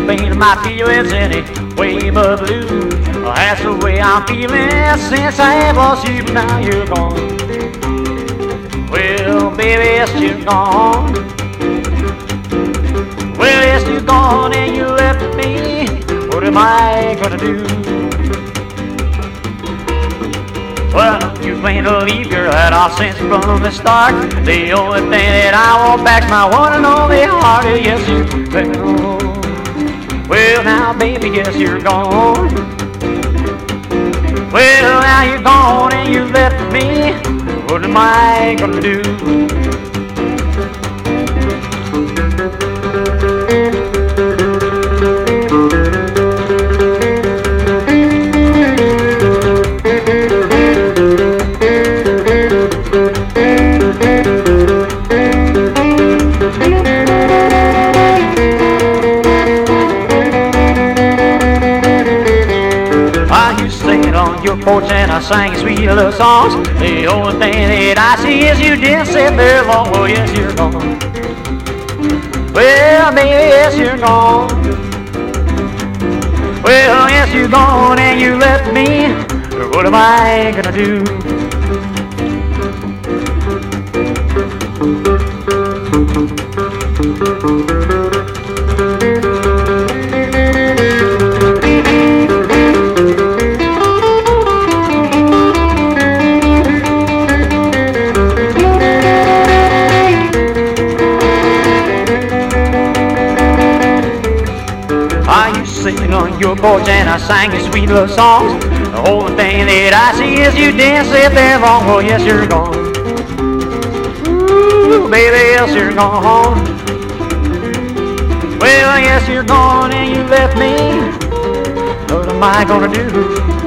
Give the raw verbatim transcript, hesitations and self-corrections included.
painted my feelings any way but blue. Well, that's the way I'm feeling since I lost you, but now you're gone. Well, baby, yes, you're gone. Well, yes, you're gone and you left me. What am I gonna do? Well, you plan to leave, girl, had all since from the start. The only thing that I want back's my one and only heart. Yes, you will. Well, now, baby, yes, you're gone. Well, now you're gone and you left me. What am I gonna do? On your porch and I sang sweet little songs. The only thing that I see is you didn't sit there long. Well, yes, you're gone. Well, baby, yes, you're gone. Well, yes, you're gone and you left me. What am I gonna do? Sitting on your porch and I sang your sweet little songs. The only thing that I see is you didn't sit there long. Well, yes, you're gone. Ooh, baby, yes, you're gone. Well, yes, you're gone and you left me. What am I gonna do?